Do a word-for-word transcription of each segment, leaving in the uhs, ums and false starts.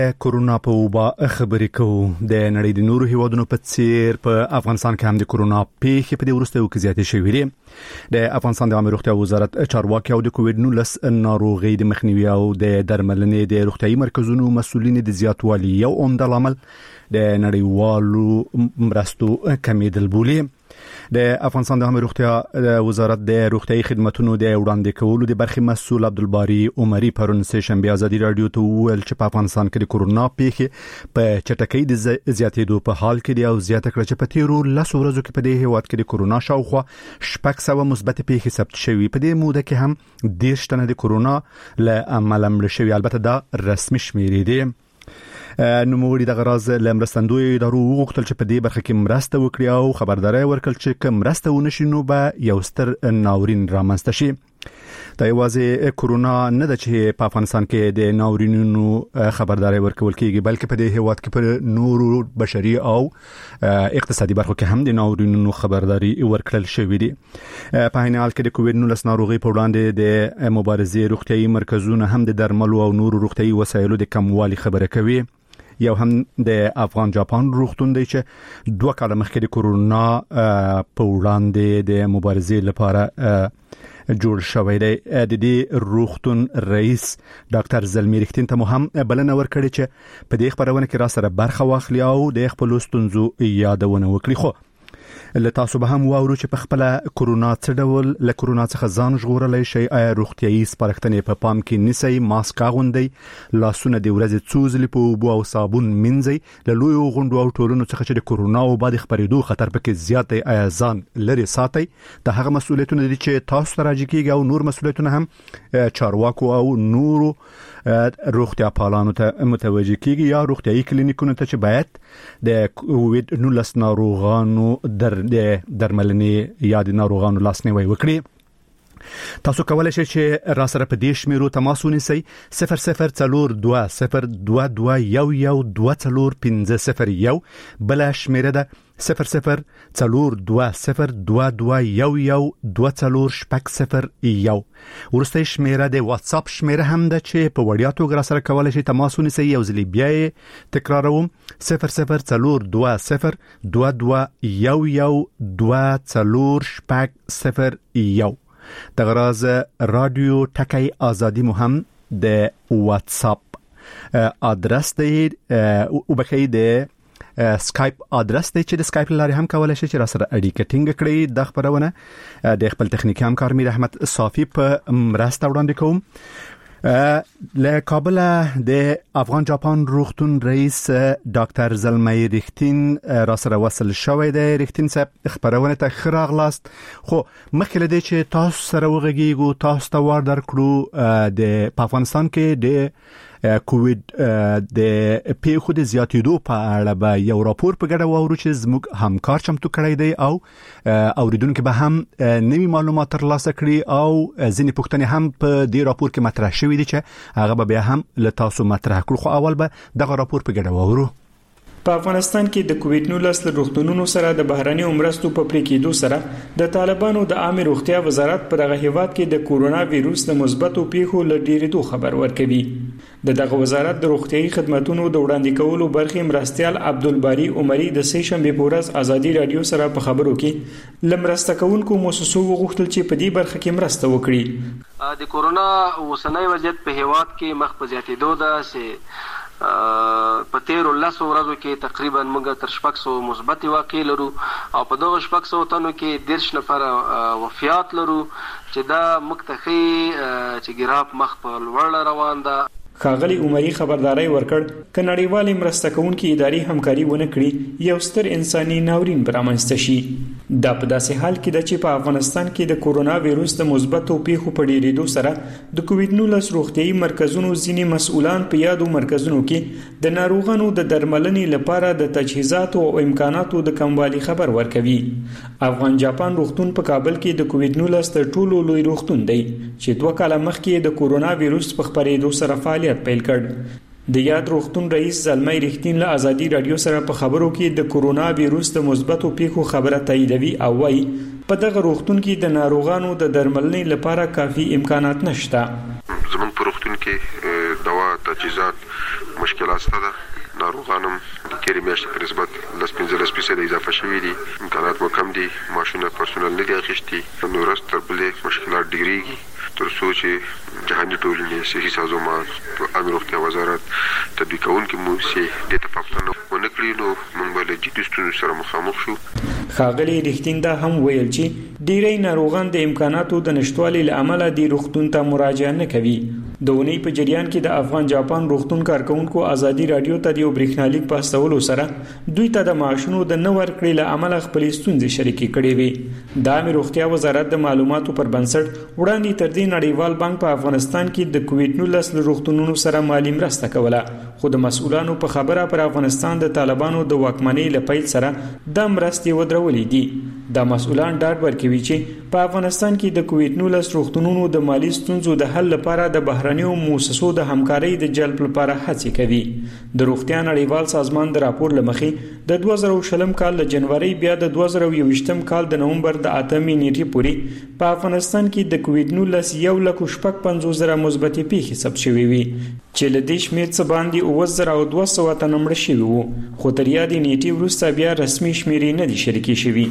کورونا په وبا خبرې کوو. د نړۍ د نورو هیوادونو په څیر په افغانستان کې هم د کورونا پیښې په دې وروستیو کې زیاتې شوې دي. د افغانستان د عامه روغتیا وزارت چارواکي او د کووډ نولس ناروغي د مخنیوي او د درملنې د روغتیايي مرکزونو مسؤلین د زیاتوالي یو عمده لامل د نړیوالو مرستو کمیدل بولي. د افغانستان د عامه روغتیا وزارت د روغتیايي خدماتو د وړاندې کولو د برخې مسؤل عبدالباری عمری پرون سه شنبه ازادي رادیو ته ویل چې په افغانستان کې د کورونا پیښې په چټکۍ د زیاتېدو په حال کې دی او زیاته کړه چې په تیرو لسو ورځو کې په دې هیواد کې د کورونا شاوخوا شپږ سوه مثبت پیښې ثبت شوي. په دې موده کې هم دېرش تنه د کورونا له امله مړه شوي. البته دا رسمي شمیرې دي. نوموړي د غراز لمرستندوی ادارو وغوښتل چې په دې برخه کې مرسته وکړي او خبرداري ورکړي چې کوم مرسته ونشي نو به یو ستر ناورین رامنځته شي. دا یوازې کورونا نه ده چې په افغانستان کې د ناورینونو خبرداري ورکول کیږي، بلکې په دې هیواد کې پر نورو بشري او اقتصادي برخو کې هم د ناورینونو خبرداري ورکړل شوې دي. په عین حال کې د کووډ نولس ناروغي په وړاندې د مبارزې روغتیايي مرکزونه هم د درملو او نورو روغتیايي وسایلو د کموالي خبره کوي. یو هم د افغان جاپان روغتون دی چې دوه کاله مخکې د کورونا په وړاندې د مبارزې لپاره جوړ شوی دی. د دې روغتون رئیس ډاکټر زلمی رښتین ته هم بلنه ورکړې چې په دې خبرونه کې را سره برخه واخلي او د خپل ستونزو یادونه وکړي. خو له تاسو به هم واورو چې په خپل کورونا څه ډول له کورونا څخه ځان ژغورلای شي. آیا روغتيایي سپارښتنې په پام کې نیسئ؟ ماسک اغوندئ، لاسونه د ورځې څو ځلې په اوبو او صابون مینځئ. له لویو غونډو او ټولنو څخه چې د کورونا او بعد خبرېدو خطر پکې زیات دی آیا ځان لري ساتئ. د هغه مسؤلیتونه دي چې تاسو ته راځي کیږي او نور مسؤلیتونه هم چارواکو او نورو روغتیا پالانو ته متوجه کیږي یا روغتیايي کلینیکونو ته چې باید د کووډ نولس ناروغانو در د درملنې یا د ناروغانو لاسنیوي وکړي. تاسو کولای شئ چې را سره په دې شمیرو تماس ونیسئ. صفر صفر څلور دوه صفر دوه دوه یو یو دوه څلور پنځه صفر یو. بل شمیره ده صفر صفر څلور دوه صفر دوه دوه یو یو دوه څلور شپږ صفر یو. ورسته شمیره د واتس اپ شمیره هم ده چې په وړیا توګه را سره کولای شئ تماس ونیسئ. یو ځل بیا تکراروم صفر صفر څلور دوه صفر دوه دوه یو یو دوه څلور شپږ صفر یو. د غراز رادیو ټکی ازادي مهم د واتس اپ ادرس دی او بخی د سکایپ ادرس دی چې د سکایپ لاري هم کولای شي چې را سره اړیکه ټینګ کړئ. د خبرونه د خپل تخنیکی همکار میر احمد صافی په مرسته وړاندې کوم. له کابل د افغان جاپان روغتون رئیس ډاکټر زلمی رښتین را سره وصل شوی دی. رښتین صاحب خبرونه ته ښه راغلاست. خو مخکې له دې چې تاسو سره وغږیږو تاسو ته وار درکړو د په افغانستان کې د کووډ د پیښو د زیاتېدو په اړه به یو راپور په ګډه واورو چې زموږ همکار چمتو کړی دی او اوریدونکو به هم نوي معلومات ترلاسه کړي او ځینې پوښتنې هم په دې راپور کې مطرح شوي دي چې هغه به بیا هم له تاسو مطرح کړو. خو اول به دغه راپور په ګډه واورو. په افغانستان کې د کووډ نولس له روغتونونو سره د بهراني مرستو په پرې کېدو سره د طالبانو د عامه روغتیا وزارت په دغه هیواد کې د کورونا وایروس د مثبتو پیښو له ډیرېدو خبر ورکوي. د دغه وزارت د روغتیايي خدماتو د وړاندې کولو برخې مرستيال عبدالباری عمری د سه شنبه په ورځ ازادي رادیو سره په خبرو کې لمرسته کوونکو مؤسسو وغوښتل چې په دې برخه کې مرسته وکړي. د کورونا اوسنۍ وضعیت په هیواد کې مخ په زیاتېدو ده چې په تیرو لسو ورځو کې تقریبا موږ تر شپږ سوه مثبت واقعې لرو او په دغه شپږ سوه تنو کې دېرش نفره وفیات لرو چې دا موږ ته ښیي چې ګراف مخ په لوړ روان ده. ښاغلي عمري خبرداري ورکړ که نړیوالې مرسته کوونکې ادارې همکاري ونه کړي یو ستر انساني ناورین به رامنځته شي. دا په داسې حال کې ده چې په افغانستان کې د کورونا وایروس د مثبتو پیښو په ډیرېدو سره د کووډ نولس روغتیايي مرکزونو ځینې مسؤلان په یادو مرکزونو کې د ناروغانو د درملنې لپاره د تجهیزاتو او امکاناتو د کموالي خبر ورکوي. افغان جاپان روغتون په کابل کې د کووډ نولس تر ټولو لوی روغتون دی چې دوه کاله مخکې د کورونا وایروس په خپرېدو سره فعالیت پیل کړ. د یاد روغتون رئیس زلمی رښتین له ازادي رادیو سره په خبرو کې د کورونا وایروس د مثبتو پیښو خبره تاییدوي او وايي په دغه روغتون کې د ناروغانو د درملنې لپاره کافي امکانات نشته. زمونږ په روغتون کې دوا تجهیزات مشکلات شته ده. ناروغانم د تېرې میاشتې په نسبت لس پنځلس فیصده اضافه شوي دي. امکانات مو کم دي. ماشونه پرسونل نه دي اخیستي. نو ورځ تر بلې مشکلات ډېرېږي تر څو چې جهاني ټولنې صحي سازمان په عامه روغتیا وزارت تطبیق کوونکي موسسې دې ته پاملرنه ونه کړي نو موږ به له جدي ستونزو سره مخامخ شو. ښاغلي رښتین دا هم ویل چې ډېری ناروغان د امکاناتو د نشټوالي له امله د روغتون ته مراجعه نه کوي. د اونۍ په جریان کې د افغان جاپان روغتون کارکونکو ازادي رادیو ته د یو برېښنالیک په استولو سره دوی ته د معاشونو د نه ورکړې له امله خپلې ستونزې شریکې کړې وې. د عامه روغتیا وزارت د معلوماتو پر بنسټ وړاندې تر دې نړیوال بانک په افغانستان کې د کووډ نولس له روغتونونو سره مالي مرسته کوله، خو د مسؤلانو په خبره پر افغانستان د طالبانو د واکمنۍ له پیل سره د مرستې ودرولې دي. دا مسؤلان ډاډ ورکوي چې په افغانستان کې د کووډ نولس روغتونونو د مالی ستونزو د حل لپاره د بهرنیو موسسو د همکارۍ د جلب لپاره هڅې کوي. د روغتیا نړیوال سازمان د راپور لمخې د دوه زره شلم کال له جنوري بیا د دوه زره یوویشتم کال د نومبر د اتمې نیټې پورې په افغانستان کې د کووډ نولس یو لک شپږ پنځوس زره مثبتې پیښې ثبت شوې وي چې له دې شمېر څخه باندې اووه زره او دوه سوه تنه مړه شوي وو، خو تر یادې نیټې وروسته بیا رسمي شمېرې نه دي شریکې شوي.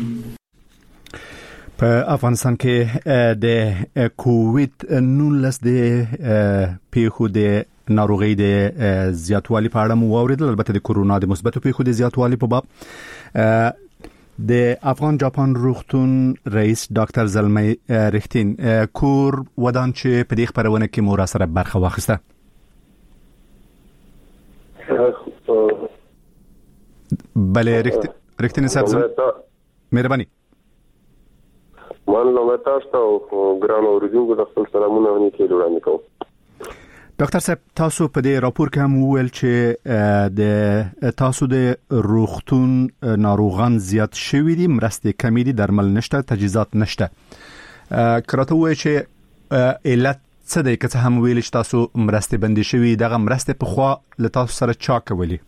په افغانستان کې د کووډ نولس د پیښو د ناروغۍ د زیاتوالي په اړه مو واوریدل. البته د کورونا د مثبتو پیښو د زیاتوالي په باب د افغان جاپان روغتون رئیس ډاکټر زلمی رښتین کور ودان چې په دې خبرونه کې مو را سره برخه واخیسته. بله رښتین صاحب مهرباني. مان لومړی تاسو ته ګرانو اوریدونکو د خپل سلامونه نیکې وړاندې کوم. ډاکټر صاحب تاسو په دې راپور کې هم وویل چې د تاسو د روغتون ناروغان زیات شوي دي، مرستې کمې دي، درمل نشته، تجهیزات نشته. کراته وایي چې علت څه دی که څه هم ویل چې تاسو مرستې بندي شوي، دغه مرستې په خوا له تاسو سره چا کولې؟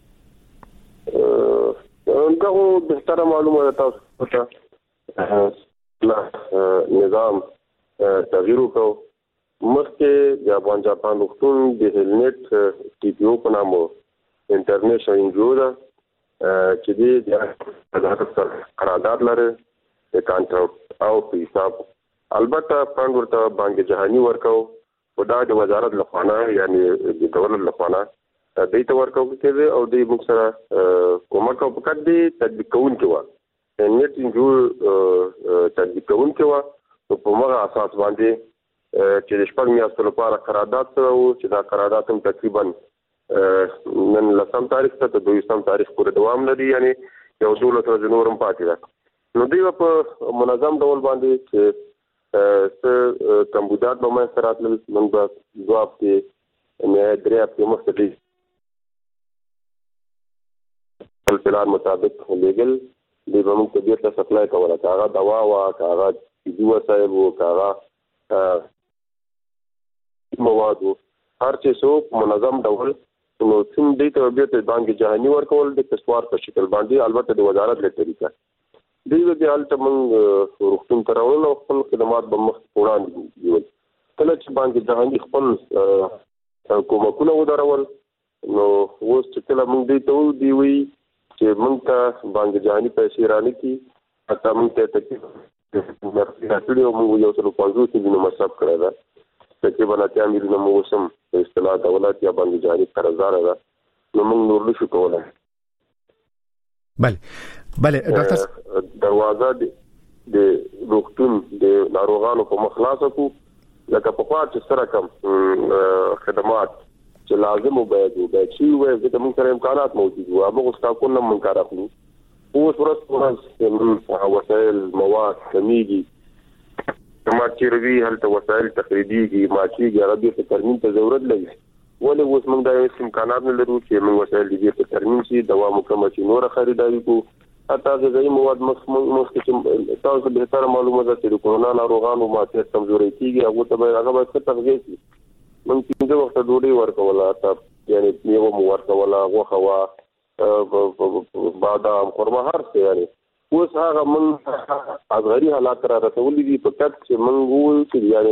دغه بهتره معلومه ده تاسو ته نظام تغییر وکړو. مخکې د افغان جاپان روغتون د هیلنټ ټي پی او په نامه انټرنیشنل انجیو ده چې د وزارت سره قرارداد لري د کانټراکټ او په حساب. البته فند ورته بانک جهاني ورکو او دا د وزارت لخوا نه یعنی د دولت لخوا نه دوی ته ورکو کېږي او دوی موږ سره کومک او فقط د تطبیق کوونکي وو نیټ انجو تطبیق کوونکي وو په موږ اساس باندې چې د شپږ میاشتو لپاره قرارداد سره وو چې دا قرارداد هم تقریبا نن لسم تاریخ ته د دویشتم تاریخ پورې دوام لري، یعنی یو دولس ورځې نور هم پاتې ده. نو دوی په منظم ډول باندې چې څه کمبودات به منځته راتلل، موږ به دوه هفتې نهایت درې هفتې مخکې دی خپل پلان مطابق لیږل دوی به موږ ته بېرته سپلای کوله، که هغه دوا وه، که هغه طبي وسایل وو، که هغه مواد وو، هر چې څه منظم ډول نو سیم دوی ته بېرته بانک جهاني ورکول د کسوار په شکل باندې، البته د وزارت له طریقه. دوی به بیا هلته موږ روغتون ته راوړل او خپل خدمات به مخکې وړاندې بیول. کله چې بانک جهاني خپل کومکونه ودرول نو اوس چې کله موږ دوی ته دوی وایي چې موږ ته بانک جهاني پیسې رانکړي، حتی موږ ته تکلیف راکړي او موږ یو سل پنځوس میلیونه مصرف کړی ده. تقریبا اتیا میلیونه مو اوس هم په اصطلاح دولت یا بانک جهاني قرضداره ده، نو موږ نور نشو کولی. بله بله ډاکټر دروازه د روغتون د ناروغانو په مخ خلاصه کړو، لکه پخوا چې سره کم خدمات چې لازم باید وي باید شي وي، ځکه موږ سره امکانات موجود وو، هغه سټاکونه هم موږ کار اخلو. اوس ورځ په ورځ وسایل مواد کمیږي، کما چې روي هلته وسایل تخریبيږي، ماچېږي، هغه بېرته ترمیم ته ضرورت لري. ولې اوس موږ دا هېڅ امکانات نه لرو چې موږ وسایل دې بېرته ترمیم شي، دوا مو کومه چې نوره خریداري کړو، حتی غذایي مواد مخکې چې تاسو بهتره معلومه ده چې د کورونا ناروغانو معافیت کمزوری کېږي، هغو ته باید هغه باید ښه تغذیه شي. موږ پنځه وخته ډوډۍ ورکوله، حتی یعنې میوه مو ورکوله، غوښه وه، بادام، خرما، هر څه. یعنې اوس هغه موږ اصغري حالات را رسولي دي، په کټ چې موږ ووایو چې یعنې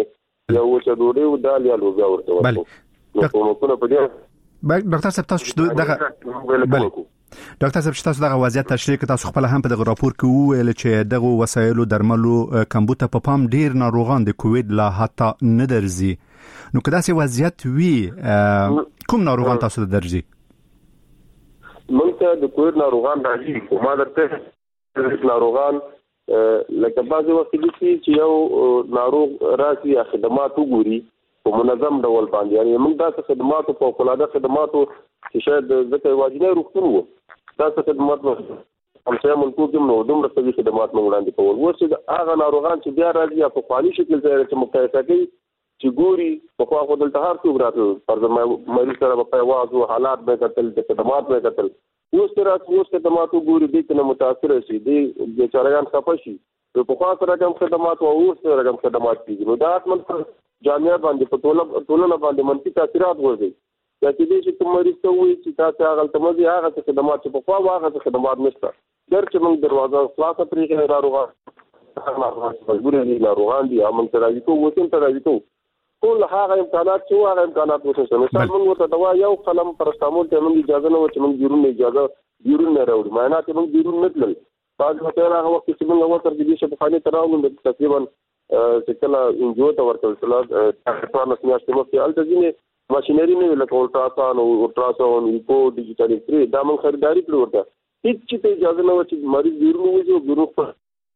یا وچه ډوډۍ او دال یا لوبیا ورته ورکو نو کومه په دې ډاکټر صاحب تاسو دغه ډاکټر صاحب تاسو دغه وضعیت تشریح کړ تاسو خپل هم په دغه راپور کې وویل چې دغه وسایلو درملو کمبود په پام ډیر ناروغان د کووید لا حتی نه درځي نو کدا سي وضعیت وی کوم ناروغان تاسو ته درځي مونږ ته د کووید ناروغان راځي کومه درته ناروغان لکه بعضی وخت کې چې یو ناروغ راځي خدمات وګوري په منظم ډول باندې یعنی موږ دا خدمات په فوق‌العاده خدماتو چې شاید ځکه واجبې روغتون وو دا خدمات هم څه ملکو کې نو دومره څه خدمات موږ وړاندې کول ورسې هغه ناروغان چې بیا راځي په خالي شکل ځای چې مقایسه کوي چې ګوري په خوا خو دلته هر څوک راځي فرض مریض سره په واځو حالات به کتل د خدمات به کتل اوس تر اوس خدماتو ګوري دې کنه متاثر شي دې بیچارهان خپه شي په خوا سره کوم خدمات او اوس سره کوم خدمات کیږي نو دا اصل جامعه باندې په ټوله ټولنه باندې منفي تاثیرات ورځي دا چې دې چې کوم مریض ته وایي چې تاسو هغه تمځي هغه خدمات چې په خوا هغه خدمات نشته درته موږ دروازه خلاصه پرې کړو ناروغان مجبور دي ناروغان دي امن تراوي کو وڅن تراوي کو ټول هغه امکانات چې هغه امکانات وسه مثال موږ ورته دوا یو قلم پرستامول ته موږ اجازه نه و چې موږ بیرون اجازه بیرون نه راوړو معنا ته موږ بیرون نه تلل بعد وخت هغه وخت چې موږ ورته د دې شفاخانه تراوم تقریبا چې کله انجو ته ورته سلام تاسو نه سماشته مو کې الته ځینې ماشينري نه لکه الټراساوند او الټراساوند ایکو ډیجیټل ایکسرې دا موږ خریداري کړو ورته هیڅ چې اجازه نه و چې مریض بیرون وځي او بیرون په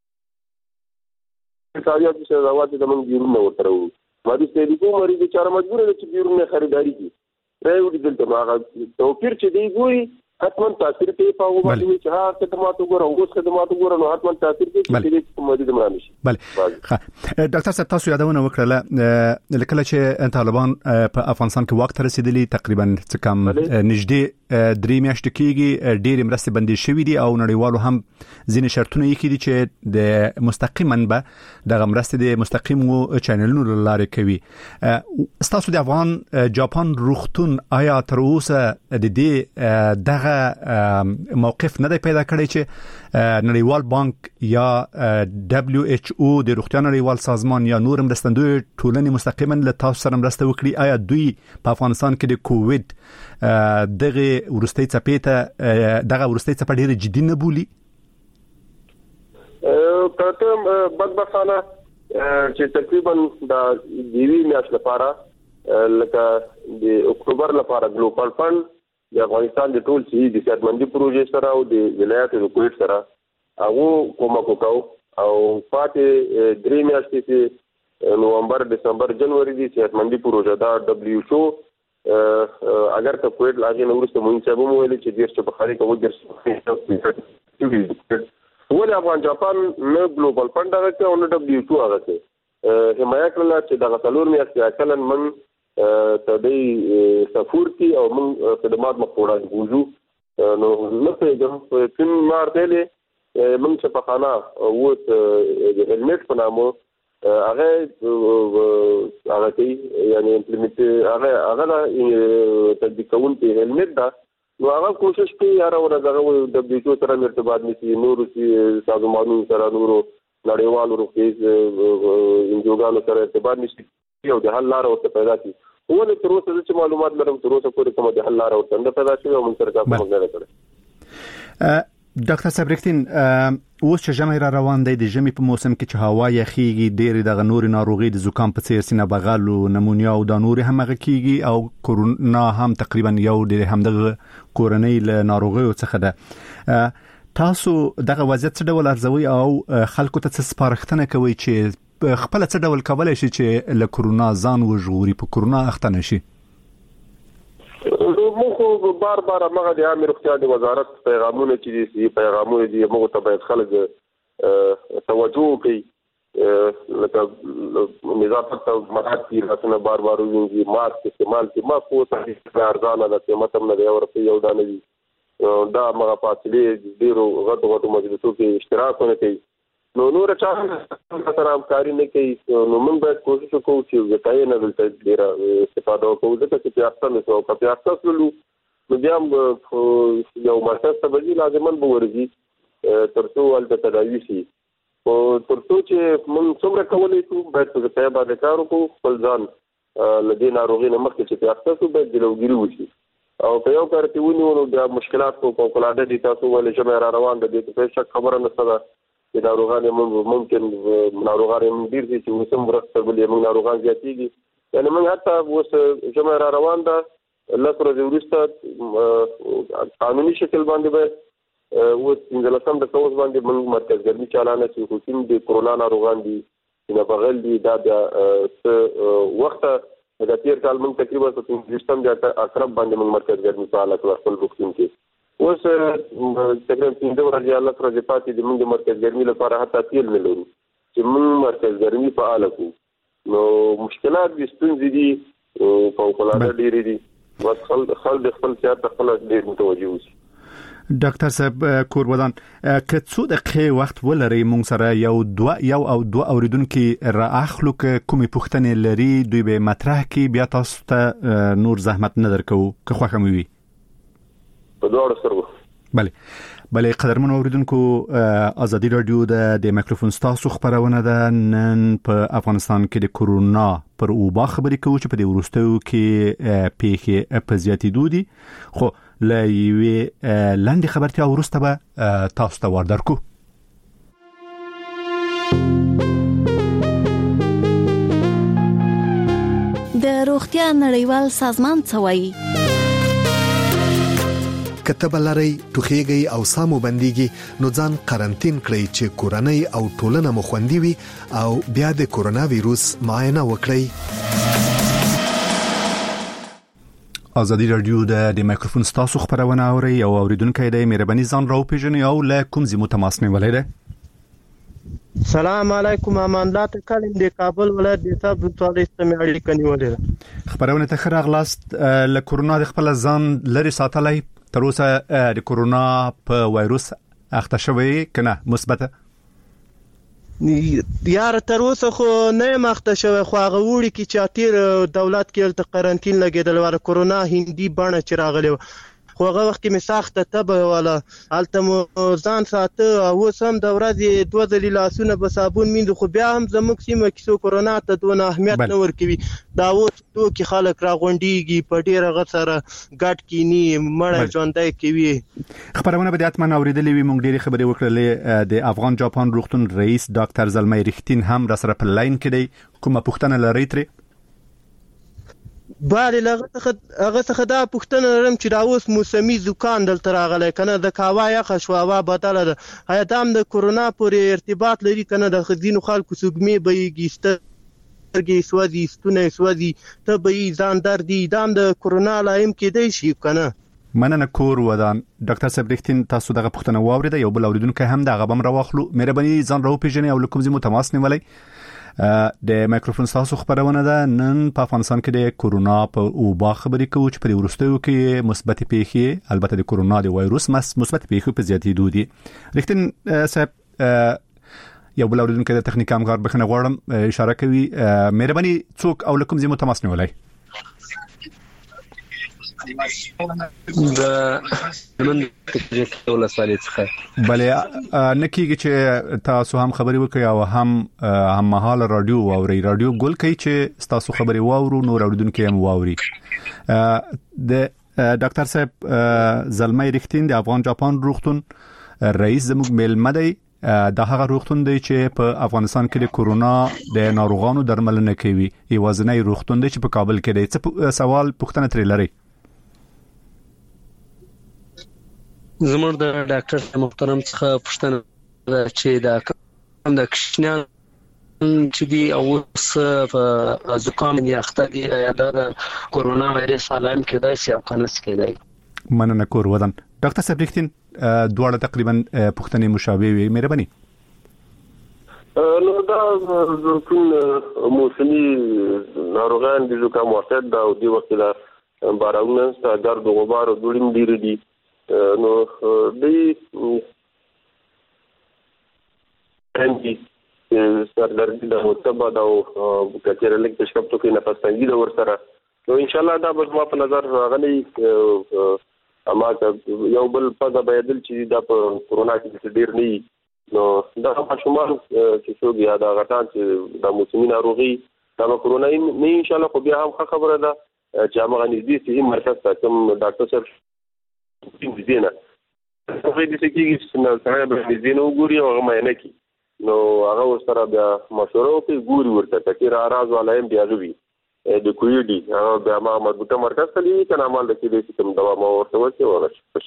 کاریات چې راوځي د موږ بیرون نه ورته مریض ته دی کوم مریض چې مجبور دی چې بیرون نه خریداري کوي راوړي دلته هغه توپیر چې دی ګوري حتما تاثیر کوي په هغه باندې چې هغه خدمات وګورو او خدمات وګورو نو حتما تاثیر کوي چې دې مریض مرانه شي بله ډاکټر صاحب تاسو یادونه وکړه لکه چې طالبان په افغانستان کې وخت رسیدلی تقریبا څه کم نږدې درې میاشتې کېږي ډېر مرستې بندي شوې دي او نړیوالو هم ځینې شرطونه یې کړي چې د مستقیما به دغه مرستې د مستقیمو چینلونو لارې کوي تاسو د افغان جاپان روغتون آیا تر اوسه د دې دغه موقف نه دی پیدا کړی چې نړیوال بانک یا دبليو ایچ او د روغتیا نړیوال سازمان یا نور مرستندوی ټولنې مستقیما له تاسو سره مرسته وکړي آیا دوی په افغانستان کې د کووید دغه ورستۍ څپې ته دغه ورستۍ څپې ډېر جدي نه بولي کته بدبختانه چې تقریبا د دیوی میاشت لپاره لکه د اکتوبر لپاره ګلوبال فند د افغانستان د ټول سي د صحتمندي پروژې سره او د ولایت د کووید سره هغه کومه کوکاو او پاتې درې میاشتې چې نومبر دسمبر جنوري د صحتمندي پروژه دا دبليو ایچ او اگر ته کووید لاګې نو ورسته مونږ چې به ویل چې ډیر څه بخاري کوو ډیر ولې افغان جاپان نه ګلوبال فند هغه ته او نه دبليو ایچ او هغه ته حمایت کړل چې د غتلور میاشتې اکلن من ته د سفور کې او موږ خدمات مخوړه وځو نو نو په دغه تیم مارتلې موږ چې په خانه او د هلمټ په نامو هغه هغه کې یعنی امپلیمنټ هغه هغه تطبیق کوون په هلمټ دا نو هغه کوشش کوي هر ورځ هغه د دبليو ایچ او سره ارتباط نشي نور سازمانونو سره نور نړیوالو روغتي انجوګانو سره ارتباط نشي یو د حل لار او پیدا کی ولې تر اوسه چې معلومات لرم تر اوسه پورې کوم د حل لار او څنګه پیدا شي او موږ سره کوم نه کړی ډاکټر صاحب رښتین اوس چې ژمي را روان دی د ژمي په موسم کې چې هوا یخیږي ډېر د نوري ناروغي د زکام په څیر سینه بغل او نمونیا او د نوري هم غکیږي او کورونا هم تقریبا یو د همدغه کورونی له ناروغي څخه ده تاسو دغه وضعیت څه ډول ارزوي او خلکو ته څه سپارښتنه کوي چې خپل څه ډول کولای شي چې له کورونا ځان وژغوري په کورونا اخته نشي موږ بار بار هغه د عامه روغتیا د وزارت پیغامونه چې دي پیغامونه دي موږ ته باید خلک توجه کوي لکه نظافت او مراعات رسنه بار بار ویني ماسک استعمال کې ما خو ته ارزانه د قیمت هم نه دی ورته یو دانه دي دا هغه فاصله ډیرو غټو غټو مجلسو کې اشتراک ونه کوي نو نور چا سره همکاري نه کوي نو موږ باید کوشش وکړو چې ځکه نه دلته ډیره استفاده وکړو ځکه چې پیاستان نو په پیاستان لولو نو بیا یو مرکز ته به لازمان به ورځي ترڅو ولته تداوی شي او ترڅو چې موږ څومره کولای شو باید په ځای باندې کار وکړو، خپل ځان له دې ناروغۍ نه مخکې چې پیاخته شو باید جلوګیري وشي. او په یو کار کې ونیو نو بیا مشکلات خو فوق‌العاده دي. تاسو ولې ژمی را روان ده، دې ته هېڅ خبره نشته ده چې ناروغان یې ممکن ناروغان یې ډېر دي چې اوس هم ورځ بل یې موږ ناروغان زیاتېږي. یعنې موږ حتی اوس ژمی را روان ده، لس ورځې وروسته قانوني شکل باندې باید اوس پنځلسم د اوس باندې موږ مرکزګرمي چالانه چې خو کوم د کرونا ناروغان دي چې بغل دي دا بیا څه وخته د تیر کال موږ تقریبا په پنځوستم د اقرب باندې موږ مرکزګرمي فعاله کړه خپل روغتون کې. اوس تقریبا پنځه ورځې یا لس ورځې پاتې دي موږ د مرکزګرمي لپاره حتی تیل نه لرو چې موږ مرکزګرمي فعاله کړو. نو مشکلات دي، ستونزې دي، فوق‌العاده ډېرې دي. بس خلک خپل صحت ته خپل ډېر متوجه اوسي. ډاکټر صاحب کورودان، که څو دقیقې وخت ولري مونږ سره یو دوه یو او دوه اوریدونکو را اخلو که کومې پوښتنې لري دوی به مطرح کړي، بیا تاسو ته نور زحمت نه درکو که خوښه مو وي. په دواړو سترګو. بله بله قدرمنو اوریدونکو، ازادي رادیو د میکروفون ستاسو خبرونه ده. نن په افغانستان کې د کورونا پر وبا خبرې کوو چې په دې وروستیو کې پیښې په زیاتېدو دي. خو له یوې لاندې خبرتیا وروسته به تاسو ته ور درکو. د روغتیا نړیوال سازمان څه وایي؟ کتب لري ټوخیږي او سامو بنديږي نو ځان قرنټین کړئ چې کورنۍ او ټولنه مو خوندي وي او بیا د کرونا وایروس معاینه وکړئ. ازادي رادیو د میکروفون ستاسو خبرونه اوري او اوریدونکو د مهرباني ځان راو پیژني او له کوم زمو تماس نیولای دی. سلام علیکم، امان الله ته کلم د کابل ولایت د تاسو ولایت څخه اړیکه نیولې. خبرونه ته خیر اغلاست. له کرونا د خپل ځان لري ساتلای تر اوسه د کرونا په وایروس اخته شوی کنه مثبته؟ یار تر اوسه خو نه مخته شوی، خو هغه وړي کې چې اتیر دولت کې ته قرنټین لګیدل ور کرونا هندي بڼه چې راغلی، خو هغه وخت کې می سخته تبه ولا الته ځان ساته او سم د ورځې دوه ځلې لاسونه په صابون میند، خو بیا هم زموږ سیمه کې سو کرونا ته دونه اهمیت نه ورکوي. دا اوس دوه کې خلک را غونډيږي په ډیره غسره ګټ کینی مړ ژوندۍ کوي. خبرونه به اتمن اوریدلې وي. مونږ ډیره خبرې وکړلې. د افغان جاپان روغتون رئیس ډاکټر زلمي رښتین هم را سره په لاین کې دی. کومه پوښتنه لرئ ترې؟ بله لغه هغه څخه دا پوښتنه لرم چې دا اوس موسمي زکام دلته راغلی کنه، د کاوا یخه شو هوا بدله ده، آیا دا هم د کرونا پورې ارتباط لري کنه؟ د ځینو خلکو سګمې بهیږي، سترګې سوځي، ستونی سوځي، تبه ځان دردي، دا هم د کرونا لایم کېدای شي کنه؟ مننه کور ودان. ډاکټر صاحب رښتین تاسو دغه پوښتنه واوریده. یو بل اوریدونکو هم دغه بم راوخلو. مهرباني ځان راو پیژنئ او لکم زمو تماس نیولای. د میکروفون تاسو خبرونه ده. نن په افغانستان کې د کرونا په وبا خبرې کوو چې په وروستیو کې مثبت پیښې، البته د کرونا د وایروس مثبت پیښې په زیاتېدو دي. رښتین صاحب یو بل اوریدونکو د تخنیک همکار بخنه غواړم اشاره کوي. مهرباني څوک او لکم زمو تماس نیولای؟ د من ټول سالي څخه بله نکیږي چې تاسو هم خبري وکړئ او هم هم مهال رادیو واوري. رادیو ګل کوي چې تاسو خبري واورو نو اوریدونکو هم واوري. د ډاکټر صاحب زلمي رښتین د افغان جاپان روغتون رئیس زموږ میلمه دی. دا هغه روغتون دی چې په افغانستان کې د کرونا د ناروغانو درملنه کوي. یوازینی روغتون دی چې په کابل کې دی. څه سوال پوښتنه ترې لري؟ زموږ د ډاکټر محترم څخه پوښتنه ده چې دا کوم د کشنیان چې دی او په زکام یا اخته دی یا د کرونا وایرس علائم کېدای شي او کنه کېدای. مننه کور ودان. ډاکټر صاحب رښتین دواړه تقریبا پوښتنې مشابه وي. مهرباني. نو دا ټول موسمي ناروغان دي، زکام معتاد دا او دی وخت دا بارونه ست درد او غبار او دوړم ډیر دي. نو دی انتي سردردي د متبا دا او کچره لیک تشکب تو کې نفس تنګي د ور سره. نو ان شاء الله دا به ما په نظر راغلي. اما یو بل په بدل چې دا په کرونا کې ډیر نه نو دا ماشومان چې څوک یا دا غټان چې د موسمي ناروغي دا کورونا نه ان شاء الله خو بیا هم خبره ده چې هغه نږدې صحي مرکز ته کوم ډاکټر صاحب دې نه هغه دې سکیږي چې نو سره به دې نو ګوري او هغه مې نه کی نو هغه سره بیا مشوره کوي ګوري ورته چې را راز ولایم بیا غوي د کویډي هغه بیا ما مربوطه مرکز ته لیکي کنه عمل د دې کوم دوا مو ورته ورته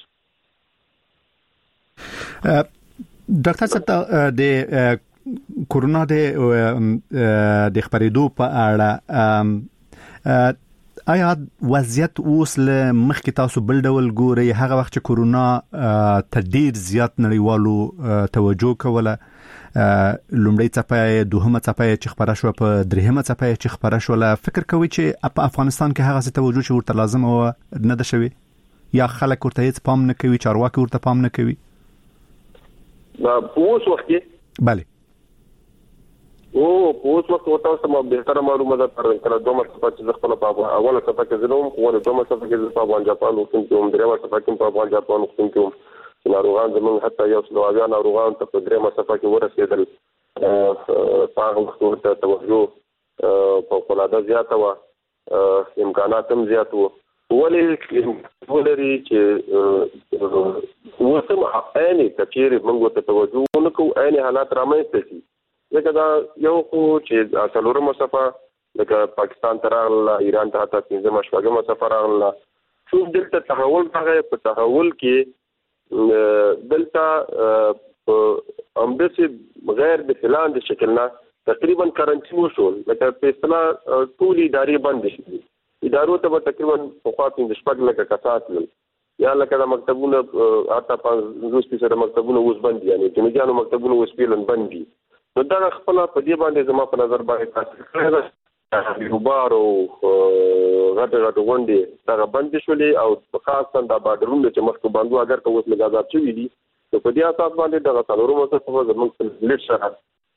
ډاکټر صاحب د کورونا د د خبرېدو په اړه آیا وضعیت اوس له مخکې تاسو بل ډول ګوري هغه وخت چې کورونا ته ډیر زیات نړیوالو توجه کوله لومړی څپه دوهمه څپه چې خبره شو په درېمه څپه چې خبره شو له فکر کوي چې په افغانستان کې هغه څه توجه چې ورته لازم و نه ده شوی یا خلک ورته هیڅ پام نه کوي چارواکي ورته پام نه کوي دا اوس وخت بله او اوس وخت ورته سم به معلومه ده پر کله دوه مرتبه چې خپل په اوله صفحه کې زنوم خو له دوه مرتبه کې په افغان جاپان او کوم درېمه صفحه کې په افغان جاپان او کوم ناروغان زمونږ حتی یو څو اویا ناروغان ته په درېمه صفحه کې ورسېدل په هغه وخت ورته توجه په فولاده زیاته و امکانات هم زیات وو ولې ولري چې وسم عیني کچېره موږ ته توجه ونکو عیني حالات رامنځته شي لکه دا یو خو چې څلورمه صفحه لکه پاکستان تراغله ایران ته حتی پنځمه شپږمه صفحه راغله څو دلته تحول راغی په تحول کې دلته امدسي غیر د فلان د شکلنا تقریبا کرنټي وشو لکه په اصطلاح ټول ادارې بند شي ادارو ته تقریبا په خوا کې شپږ لکه کسات لل یا لکه د مکتبونو اته پنځوس فیصد مکتبونه اوس بند یعنی د مجانو مکتبونه اوس پیلن بند دي نو دا خپل په دې باندې زما په نظر باندې تاثیر کړی دی روبار او غټ غټ غونډې دا بند شولې او خاصه د بارډرونو چې مخکې باندې اگر که اوس لګازات شوي دي نو په دې اساس باندې دغه څلورمه صفحه زموږ لیډ شهر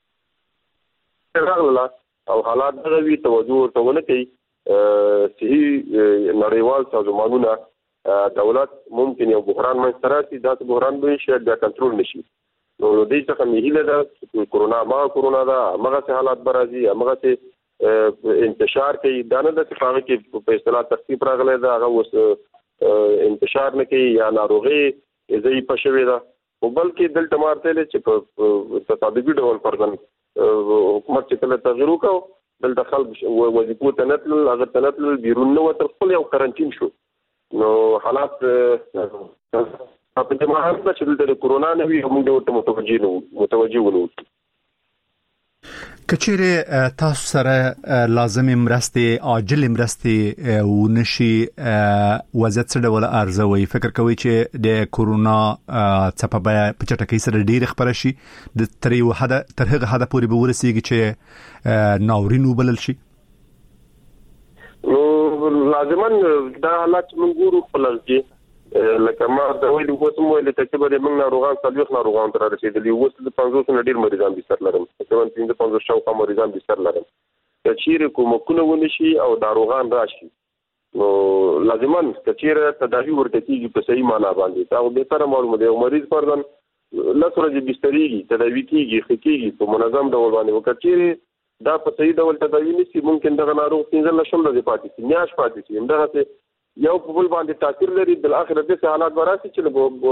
راغله او حالات دغه وی توجه ورته ونه کوي صحي نړیوال سازمانونه دولت ممکن یو بحران منځته راشي دا بحران به شاید بیا کنټرول نشي نو دې څخه مې هیله ده کورونا ما کورونا دا هغه حالات برازي هغه انتشار کوي دا نه د اتفاق کې په اصطلاح تخفیف راغلی دا هغه اوس انتشار نه کوي یا ناروغي زی په شوي ده او بلکې دلته مارته چې په تصادفي ډول پرځن حکومت چې کله تغیر وکړ دلته خلک وظیفو ته نتل هغه ته نتل بیرون نه وتر خپل یو کرنټین شو نو حالات په دې مهال چې د کورونا نه وي موږ ورته متوجي نو متوجي ونو کچېره تاسو سره لازم مرستې عاجل مرستې ونشي وضعیت سره ول ارزوي فکر کوي چې د کورونا څپه په چټکۍ سره ډیر خبره شي د تر یو حد تر هغه حد پورې به ورسیږي چې ناورین وبلل شي نو لازمان دا حالات موږ ګورو خپل کې لکه ما دا ویلي وسم ویلي تقریبا د موږ ناروغان څلويخ ناروغان تر رسیدلی وس د پنځوس نه ډیر مریضان بستر لرم تقریبا د پنځوس شاوخوا مریضان بستر لرم چې کوم کومه ونشي او ناروغان راشي نو لازمان چې تداوی ورته کیږي په صحیح معنا باندې دا به تر معلومه دی مریض پردن لاسره د بسترېږي تداوی کیږي خکېږي په منظم ډول باندې وکړي دا په صحیح ډول تداوی نشي ممکن دغه ناروغ څنګه لشم لږه پاتې شي نیاش پاتې شي همدغه یو په بل باندې تاثیر لري بل اخر د حالات وراسي چې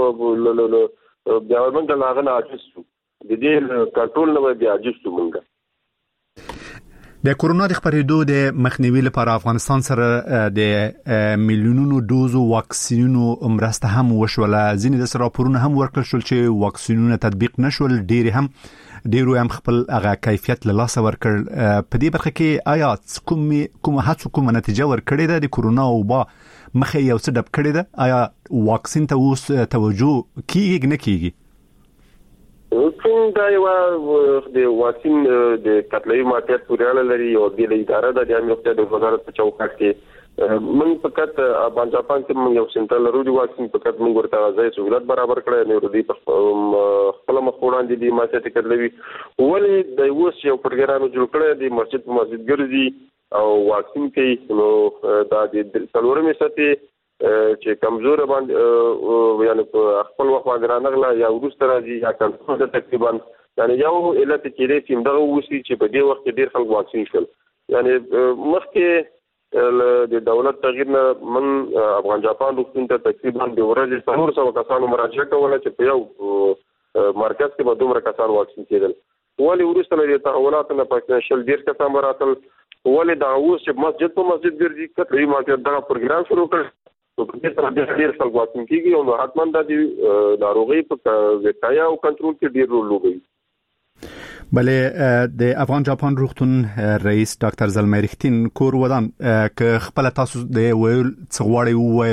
بیا موږ لا غنا عاجز شو د دې کنټرول نه بیا عاجز شو موږ د کورونا د خبرېدو د مخنیوي لپاره افغانستان سره د میلیونونو دوزو واکسینونو مرسته هم وشوله ځینې د راپورونه هم ورکړل شول چې واکسینونه تطبیق نشول ډېر هم ډیرو هم خپل هغه کیفیت له لاسه ورکړ په دې برخه کې آیا کوم کوم هڅه کوم نتیجه ورکړې ده د کورونا او با مخې یو څه ډب کړې ده آیا واکسین ته اوس توجه کیږي نه کیږي څنګه یو د واکسین د قتلې ماتیت پورې لري او د اداره د امنیت د وزارت په چوکاټ کې من فقط افغان جاپان کې من یو سنټرل لرو واکسین فقط موږ ورته ځای سہولت برابر کړی نو د خپل مخوړان دي ماتیت کړلوي ولې د اوس یو پروګرام جوړ کړی د مسجد په مسجد ګرځي او واکسین کوي نو دا د څلورمې سطح چې کمزور باندې یعنی په خپل وخت باندې رانغله یا ورسته راځي یا کنټرول تقریبا یعنی یو علت کې دې چې دغه وسی چې په دې وخت کې ډیر خلک واکسین شول یعنی مخکې د دولت تغییر نه من افغان جاپان روغتون ته تقریبا د ورځې څلور سوه کسانو مراجعه کوله چې په یو مرکز کې به دومره کسان واکسین کېدل ولې وروسته له تحولاتو نه په شل ډیر کسان مراتل ولې دا اوس چې مسجد په مسجد ګرځي کله ما دا پروګرام شروع کړ نو په دې سره ډېر خلک واکسین کېږي او حتما د ناروغۍ په وقایه او کنټرول کې ډېر رول لوبوي. بله د افغان جاپان روغتون رئیس ډاکټر زلمی رښتین کور ودان که خپل تاسو د ویل څغواړي وای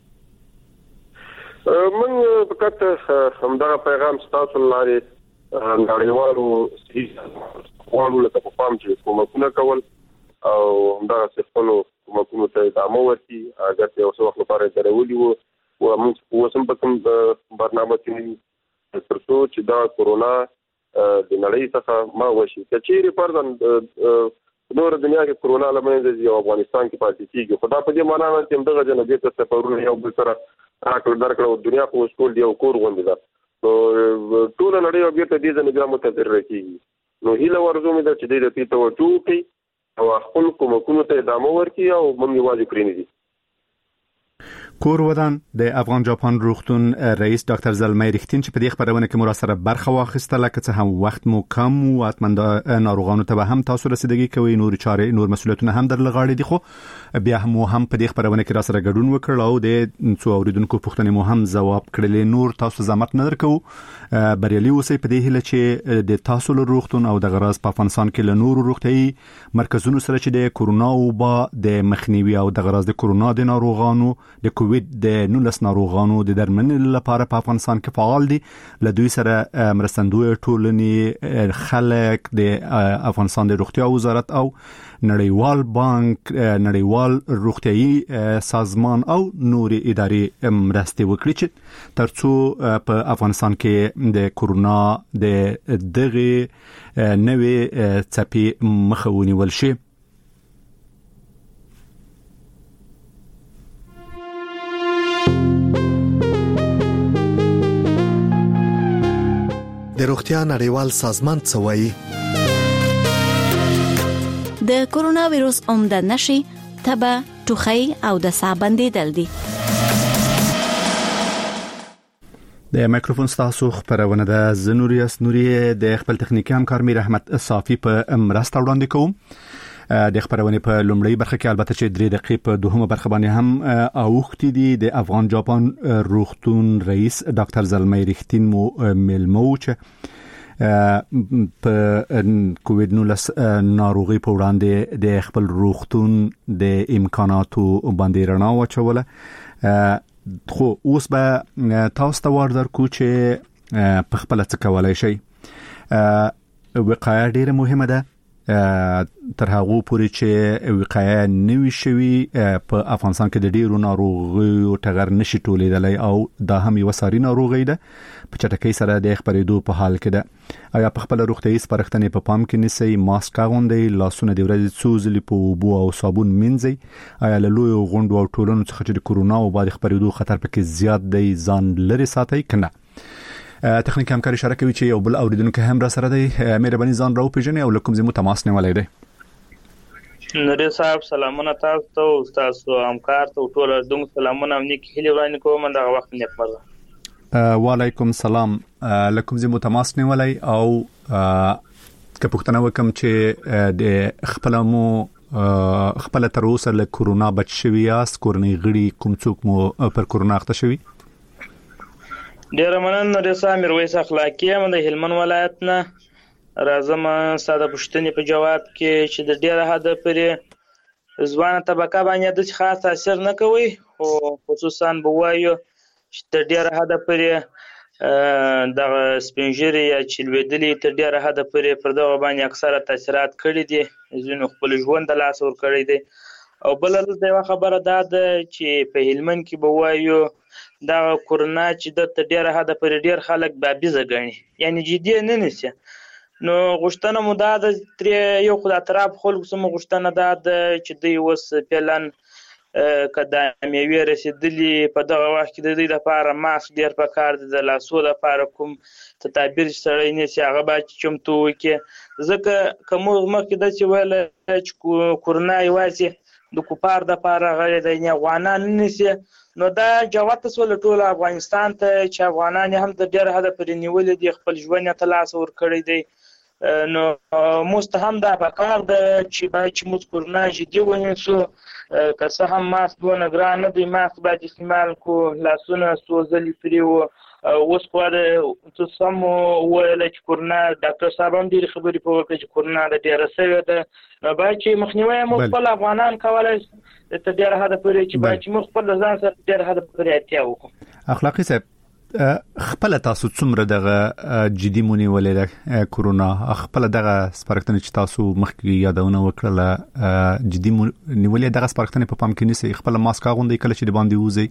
من فقط همدغه پیغام ستاسو لارې نړیوالو سیاسي له تفاهم چې کومکونه کول او همدغه خپلو کومکونو ته ادامه ورکړي اگر یو څه وخت لپاره درولي وو او موږ اوسم په کوم برنامه کې تر څو چې دا کورونا د نړۍ څخه ما وشي چې چیرې پردن نور دنیا کې کورونا لمنځه ځي او افغانستان کې پاتې کیږي خدا په دې معنا نه چې دغه جنبې ته سفرونه یو بل سره راکړل درکړو دنیا په وسکول دی او کور غونډه ده نو ټول نړۍ او بیرته دې ځنګه متاثر کیږي نو هیله ورزوم ده چې دې ته تو ټوکی او خپل کومکونو ته ادامه ورکړي او موږ یوازې کړی نه دي. کور ودان د افغان جاپان روغتون رئیس ډاکټر زلمی رښتین چې په دې خبرونه کې مراسره برخه واخیستله که څه هم وخت مو کم او اتمنده ناروغانو ته هم تاسو رسیدګي کوي نور چارې نور مسؤلیتونه هم در لغاړي دي خو بیا هم هم په دې خبرونه کې راسره ګډون وکړ او د څو اوریدونکو پوښتنې مو هم ځواب کړلې نور تاسو زحمت نه درکو بریالي اوسئ په دې هیله چې د تاسو له روغتون او د غراز په افغانستان کې له نور روغتي مرکزونو سره چې د کورونا وبا د مخنیوي او د غراز د کورونا د ناروغانو د کووید د نولس ناروغانو د درملنې لپاره په افغانستان کې فعال دي له دوی سره مرستندوی ټولنې خلک د افغانستان د روغتیا وزارت او نړیوال بانک نړیوال روغتیايي سازمان او نوري ادارې مرستې وکړي چې ترڅو په افغانستان کې د کورونا د دغه نوې څپې مخه ونیول شي. د روغتیا نړیوال سازمان څه وایي؟ د کورونا وایروس عمده نشي تبه ټوخی او د ساه بندیدل دي. د مایکروفون تاسو خبرونه د زنوریاس نوري د خپل تخنیکی همکار میر احمد صافی په مرسته وړاندې کوم. د خبرونه په لومړی برخه کې البته چې درې دقیقې په دوهمه برخه باندې هم اوختي دي د افغان جاپان روغتون رئیس ډاکټر زلمی رښتین مو ملمو چې په کووید نولس ناروغي په وړاندې د خپل روغتون د امکاناتو باندې رڼا واچوله خو اوس به تاسو ته ور درکو چې په خپل څه کولای شي. وقایه ډیره مهمه ده تر هغه پورې چې وقایه نوي شوي په افغانستان کې د ډیرو ناروغیو ټغر نشي تولیدلای او دا هم یو ساري ناروغي ده په چټکۍ سره د خبرېدو په حال کې ده. آیا په خپل روغتیايي سپارښتنې په پام کې نیسئ ماسک اغوندئ لاسونه د ورځې څو ځلې په اوبو او صابون مینځئ آیا له لویو غونډو او ټولنو څخه چې د کورونا او بعد خبرېدو خطر پکې زیات دی ځان لري ساتئ کنه. تخنیک همکار اشاره کوي چې یو بل اوریدونکو هم را سره دی مهرباني ځان راو پیژنئ او لکم زمو تماس نیولای دی. نری صاحب سلامونه تاسو ته او تاسو همکار ته ټول دوم سلامونه امنیک هلي وړاندې کوم دا وخت نه پمره. وعلیکم سلام لکم زمو تماس نیولای او که پوښتنه وکم چې د خپل مو خپل تر اوسه له کورونا بچ شوی یاست کورنۍ غړي کوم څوک مو پر کورونا اخته شوی؟ ډیر مننه رسا میرویس اخلاقی هم د هلمند ولایت نه راځم ساده پوښتنې په جواب کې چې د ډیره حد پرې ځوان طبقه باندې د خاص تاثیر نه کوي او خصوصا به وایو چې د ډیره حد پرې د سپینجری یا چلوېدلې تر ډیره حد پرې پر دغه باندې اکثره تاثیرات کړي دي ځینو خپل ژوند د لاس ور کړی دي او بل د خبره ده چې په هلمند کې به وایو دا کورونا چې د ډیره حد پر ډیر خلک بابیزه غني یعنی جدي نه نشي نو غشتنه مو د یو خدای طرف خلک سم غشتنه د چې دوی وس پلان کدا میوه رسیدلی په دغه وخت کې د دې لپاره ماسک ډیر پکار دی، د لاسو لپاره کوم تدابیر سره نشي هغه باید چمتو وکړي، ځکه کوم مخکې د چې ویل چې کورونا یوازې د کوپار د لپاره غیر د افغانان نشي، نو دا جوات سول ټول افغانستان ته چې افغانان هم د ډیر حد پر نیولې دي خپل ژوند ته لاس ور کړی دی، نو مستهم دا پکار د چې باید چې موږ کورونا جدي ونیسو، که څه هم ماسک دونه ګران نه دی، ماسک باید استعمال کو، لاسونه سوځلي پرې وو، اوس خو د سم ویل چې کورونا ډاکټر صاحب هم ډېرې خبرې په وکړه چې کورونا د ډېره سوې ده، نو باید چې مخنیوی موږ خپل افغانان کولی ته ډېره حده پورې چې باید چې موږ خپل د ځان سره ډېره حده پورې اړتیا وکړو. اخلاقي صاحب خپل تاسو څومره دغه جدي مونیولې ده کورونا، خپل دغه سپارښتنه چې تاسو مخکې یادونه وکړه جدي مونیولې دغه سپارښتنه په پام کې نیسي، خپل ماسک اغوندئ کله چې د باندې وځي؟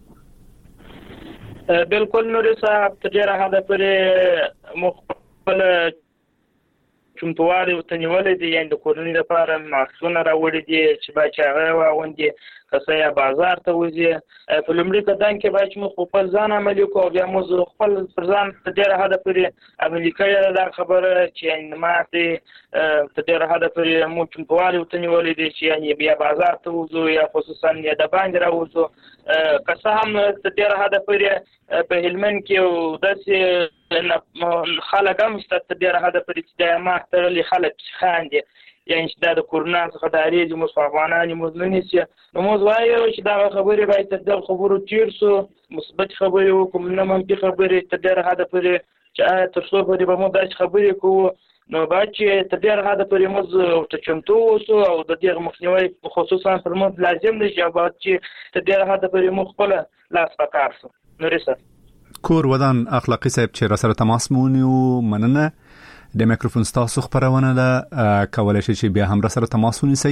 بالکل نور صاحب ته ډیره حدا پرې مخبل چمتووالی ورته نیولې دي، یعنې د کورنۍ لپاره ماسکونه راوړي دي چې باید چې هغه واغوندي، که څه یا بازار ته وځي، په لومړي قدم کې باید چې موږ خپل ځان عملي کړو، بیا موږ خپل پر ځان ته ډېره حده پورې عملي کړې ده دا خبره چې یعنې ماتې ته ډېره حده پورې موږ چمتووالی ورته نیولې دي چې یعنې بیا بازار ته وځو یا خصوصا یا د باندې راوځو، که څه هم ته ډېره حده پورې په هلمند کې یو داسې خلک هم شته ته ډېره حده پورې چې دا ماسک تړلي خلک خاندي، یعنې چې دا د کورونا څخه ډارېږي، موږ افغانان یې موږ نه نیسي، نو موږ وایو چې دغه خبرې باید تر دغه خبرو تېر سو، مثبت خبرې وکړو نه منفي خبرې تر ډېره حده پورې چې آیا تر څو پورې به موږ داسې خبرې کوو، نو باید چې تر ډېره حده پورې موږ ورته چمتو اوسو او د دغه مخنیوی خصوصا پر موږ لازم دی چې باید چې تر ډېره حده پورې موږ خپله لاس په کار سو. نورې صاحب کور ودان اخلاقي صاحب چې را سره تماس مو ونیو، مننه. د میکروفون ستاسو خبرونه ده، کولای شئ چې بیا هم را سره تماس ونیسئ.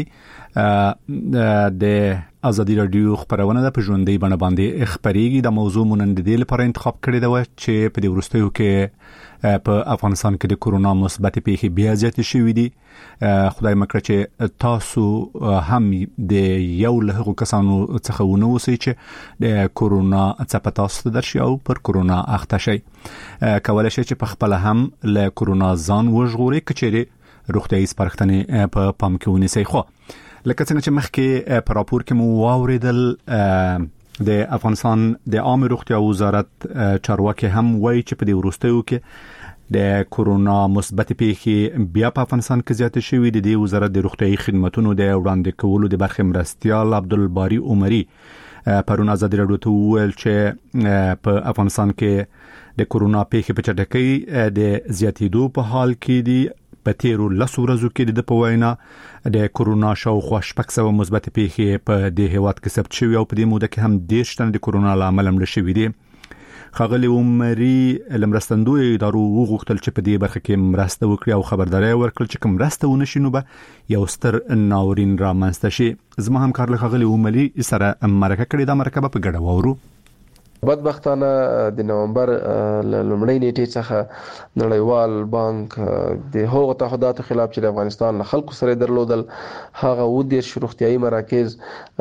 د ازادي رادیو خبرونه ده په ژوندۍ بڼه باندې خبرېږي. د موضوع مونږ د دې لپاره انتخاب کړی دی چې په دې وروستیو کې په افغانستان کې د کورونا مثبت پیښې بیا زیاتې شوې دي. خدای مکړه چې تاسو هم د یو له هغو کسانو څخه ونه اوسئ چې د کورونا څپه تاسو ته درشي او پر کورونا اخته شئ. کولای شئ چې په خپل هم له کورونا ځان وژغورئ که چیرې روغتیایي سپارښتنې په پام کې ونیسئ. خو لکه څنګه چې مخکې په راپور کې مو واوریدل، د افغانستان د عامه روغتیا وزارت چارواکي هم وایي چې په دې وروستیو کې د کورونا مثبت پیښې بیا په افغانستان کې زیاتې شوې دي. د وزارت د روغتیایي خدماتو د وړاندې کولو د برخې مرستیال عبدالباری عمري پرون ازادي رادیو ته وویل چې په افغانستان کې د کورونا پیښې په چټکۍ د زیاتېدو په حال کې دي. په تیرو لسو ورځو کې د په وینا د کورونا شاوخوا شپږ سوه مثبت پیښې په دې هیواد کې ثبت شوي او په دې موده کې هم دېرش تنه د کورونا له امله مړه شوي دي. ښاغلي عمري له مرستندویو ادارو وغوښتل چې په دې برخه کې مرسته وکړي او خبرداری ورکړل چې که مرسته ونه شي نو به یو ستر ناورین رامنځته شي. زما همکار له ښاغلي عمري سره مرکه کړې ده، مرکه به په ګډه واورو. بدبختانه د نومبر لومړۍ نیټې څخه نړیوال بانک د هغو تعهداتو خلاف چې د افغانستان له خلکو سره درلودل، هغه اووه دېرش روغتیایي مراکز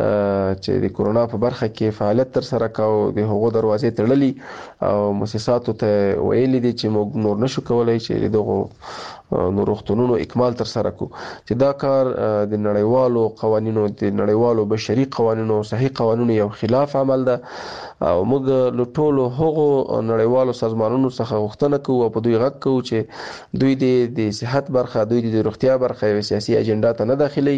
چې د کورونا په برخه کې فعالیت تر سره کاوه د هغو دروازې تړلي او مؤسساتو ته ویلي دي چې موږ نور نشو کولای چې دغه نو روغتونونو اکمال تر سره کو، چې دا کار د نړیوالو قوانینو د نړیوالو بشري قوانینو صحیح قوانینو یو خلاف عمل ده او موږ له ټولو هغو نړیوالو سازمانونو څخه غوښتنه کوو او په دوی غږ کوو چې دوی د صحت برخه، دوی د روغتیا برخه یو سیاسي اجنډا ته نه داخلي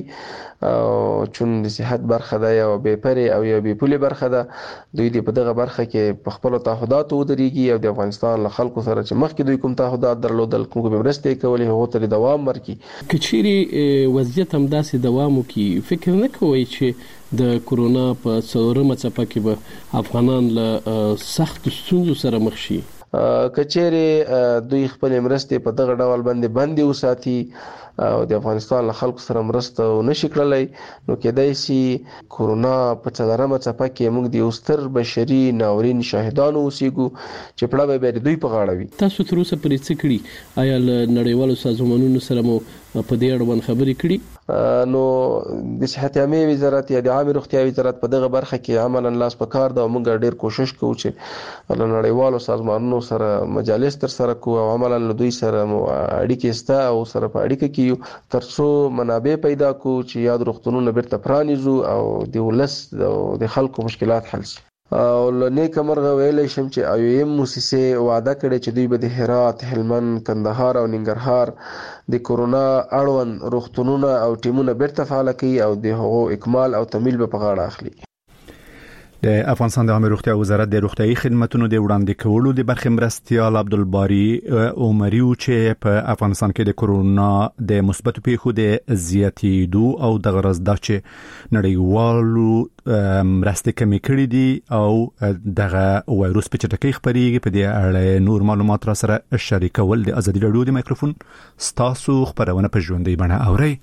او چون د صحت برخه ده یو بې پرې او یو بې پولې برخه ده، دوی د په دغه برخه کې په خپلو تعهداتو ودرېږي او د افغانستان له خلکو سره چې مخکې دوی کوم تعهدات درلودل، کوم مرستې کولې هغو ته دوام ورکړي. که چیرې وضعیت همداسې دوام وکړي، فکر نه کوئ چې د کورونا په څلورمه څپه کې به افغانان له سختو ستونزو سره مخ شي؟ که چیرې دوی خپل مرستې په دغه ډول باندې بندې وساتي او د افغانستان له خلکو سره مرسته ونشي کړلی، نو کېدای شي کورونا په څلورمه څپه کې موږ د یو ستر بشري ناورین شاهدانو اوسېږو چې پړه به بیا د دوی په غاړه وي. تاسو تر اوسه پرې څه کړي؟ آیا له نړیوالو سازمانونو سره مو په دې اړوند خبرې کړي؟ نو د صحت عامه وزارت یا د عامه روغتیا وزارت په دغه برخه کې عملاً لاس په کار دا موږ ډیر کوشش کوو چې له نړیوالو سازمانونو سره مجالس تر سره کوو او عملاً له دوی سره اړیکې ستا او سره په اړیکه کې ترڅو منابع پیدا کوو چې یاد روغتونونه بیرته پرانیزو او د ولس او د خلکو مشکلات حل شي. او لنیک مرغه ویلې شم چې آی او ایم موسسه وعده کړې چې دوی به د هرات، هلمند، کندهار او ننګرهار د کورونا اړوند روغتونونه او ټیمونه بیرته فعال کړي او د هغو اکمال او تمویل به په غاړه اخلي. د افغانستان د عامه روغتیا وزارت د روغتیايي خدماتو د وړاندې کولو د برخې مرستيال عبدالباری عمری چې په افغانستان کې د کورونا د مثبت پیښو د زیاتېدو او د غرض د چې نړیوالو مرستې کمی کړې دي او دغه وایروس په چټکۍ خپرېږي په دې اړه نور معلومات را سره شریکول د ازادي رادیو د مایکروفون ستاسو خبرونه په ژوندۍ بڼه اورئ.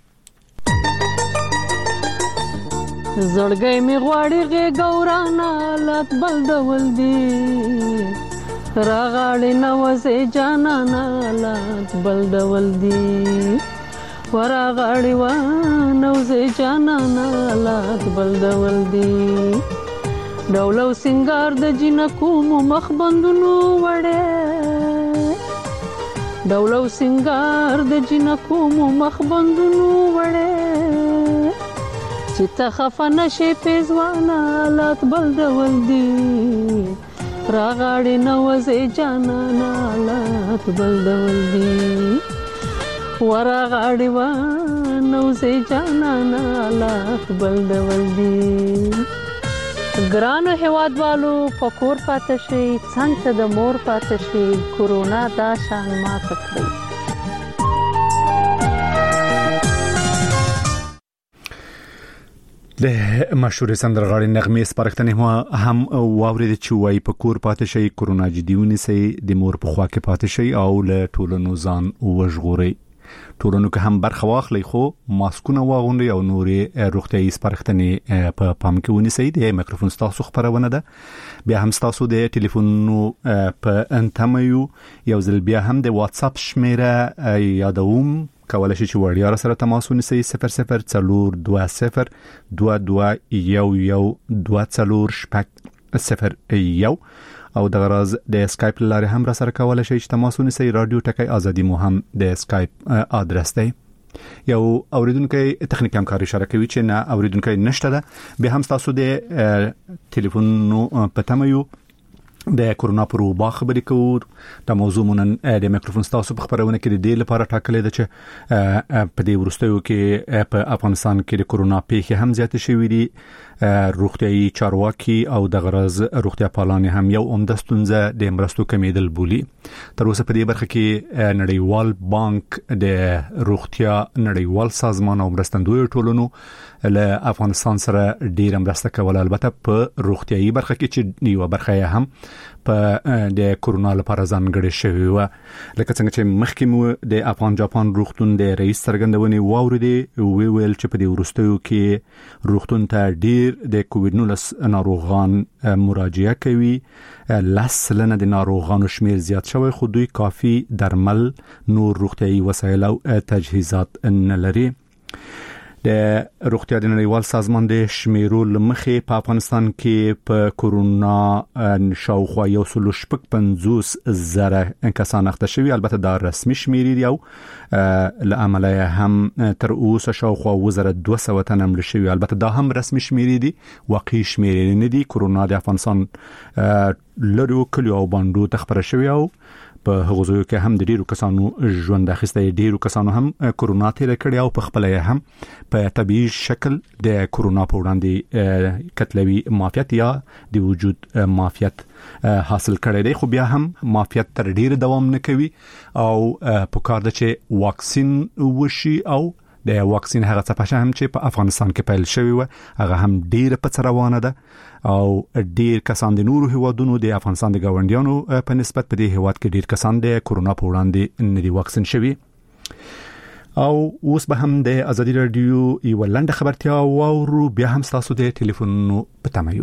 زړګی می غواړي غورانا لات بل ډول دی راغړې نوځه جانانا لات بل ډول دی ورغړې و نوځه جانانا لات بل ډول دی ډولو سنگار د جنکو مخ بندونو وړې ډولو سنگار د جنکو مخ بندونو وړې چې ته خفه نشې پیزوانا لات بل ډول دی راغړې نوځې جانانا لات بل ډول دی ورغړې و نوځې جانانا لات بل ډول دی. ګرانو هیوادوالو په کور پاتې شئ، څنګ ته د مور پاتې شئ، کورونا دا شان ماته کړئ. د مشهور سندرغاړي نغمې سپارښتنې هم واورید چې وای په کور پاتې شي، کورونا جدي ونیسي، د مور په خوا کې پاتې شي او له ټولنو ځان وژغوري. ټولنو کې هم برخه واخلي خو ماسکونه واغوندي او نورې روغتيایي سپارښتنې په پام کې ونیسي. د مایکروفون تاسو خبرونه ده. بیا هم تاسو د ټلیفون په انتمایو یو ځل بیا هم د واتس اپ شمیره یادوم کولای شي چې وړیا سره تماس ونیسئ صفر صفر څلور دوه صفر دوه دوه یو یو دوه څلور شپږ صفر یو او د غرض د اسکایپ لاره هم را سره کولای شي چې تماس ونیسئ. رادیو ټکی ازادي مو هم د اسکایپ ادرس دی. یو اوریدونکو تخنیکی همکاري اشاره کوي چې نه اوریدونکو نشته ده. به هم تاسو د ټلیفون په تمایو د کورونا پر وبا خبرې کوو. د موضوع مونږ د مایکروفون تاسو په خبرونه کې د دې لپاره ټاکلې ده چې په دې ورستیو کې په افغانستان کې د کورونا پیښې هم زیاتې شوې دي. روغتيایي چارواکي او د غرض روغتیا پالان هم یو عمده ستونزه د مرستو کمیدل بولی. تر اوسه په دې برخه کې نړیوال بانک د روغتیا نړیوال سازمان او مرستندوی ټولنو له افغانستان سره ډیر مرسته کوله، البته په روغتيایي برخه کې چې یو برخه هم په د کورونا لپاره ځانګړې شوی و. لکه څنګه چې مخکې مو د افغان جاپان روغتون د رئیس څرګندونې واوریدې وی ویل چې په دې ورستیو کې روغتون ته ډیر د کووډ نولس ناروغان مراجعه کوي. لس سلنه د ناروغانو شمیر زیات شوی خو دوی کافي درمل، نور روغتيایي وسایل او تجهیزات نه لري. د روغتیا د نړیوال سازمان د شمیرو لمخې په افغانستان کې په کورونا شاوخوا یو سل شپږ پنځوس زره کسان اخته شوي. البته دا رسمي شمیرې دي او له عمله هم تر اوسه شاوخوا اووه زره دوه سوه تنه مړه شوي. البته دا هم رسمي شمیرې دي، واقعي شمیرې نه دي. کورونا د افغانستان لرو کلیو او باندو تخبره شوی او په هغه ځای کې هم د ډیرو کسانو ژوند اخیسته، ډیرو کسانو هم کورونا تیر کړی او په خپل هم په طبيعي شکل د کورونا په وړاندې کتلوي معافیت یا د وجود معافیت حاصل کړی دی. خو بیا هم معافیت تر ډیر دوام نه کوي او په کار ده چې واکسین وشي او د واکسین هغه څه هم چې په افغانستان کې پیل شوی و هغه هم ډیر په روانه ده او ډیر کسان د نورو هیوادونو د افغانستان د گاونډیانو په نسبت په دې هیواد کې ډیر کسان د کورونا په وړاندې نه دي واکسین شوي. او اوس به هم د ازادي رادیو یو لنډه خبرتیا واورو. بیا هم تاسو د ټلیفون په تمایو.